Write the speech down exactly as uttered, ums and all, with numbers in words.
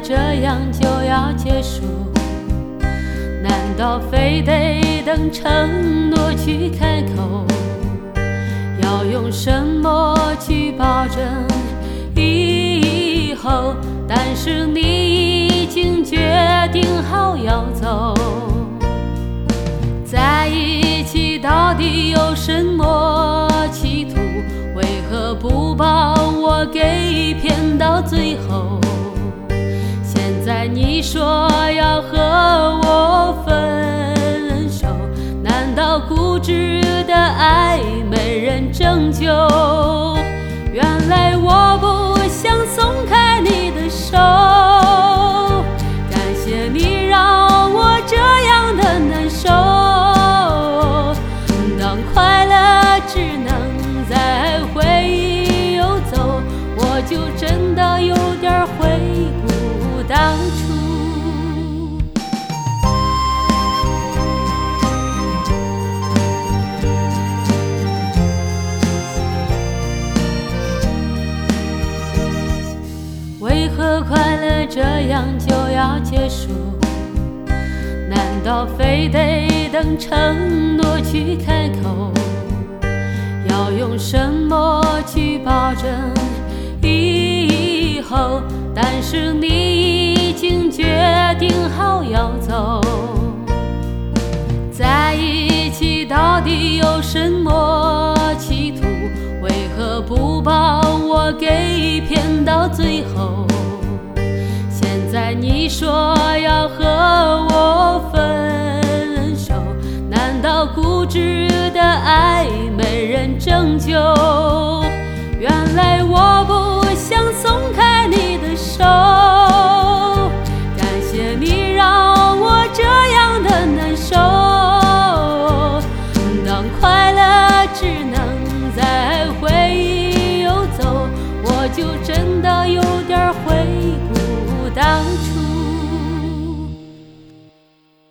这样就要结束？难道非得等承诺去开口？要用什么去保证以后？但是你已经决定好要走，在一起到底有什么企图？为何不把我给骗到最后？现在你说要和我分手，难道固执的爱没人拯救？原来我不想松开你的手，感谢你让我这样的难受。当快乐只能在回忆游走，我就真的有点回顾当初。为何快乐这样就要结束？难道非得等承诺去开口？要用什么去保证以后？但是你已经决定好要走，在一起到底有什么企图？为何不把我给骗到最后？现在你说要和我分手，难道固执的爱没人拯救？原来我不想松开你的手，感谢你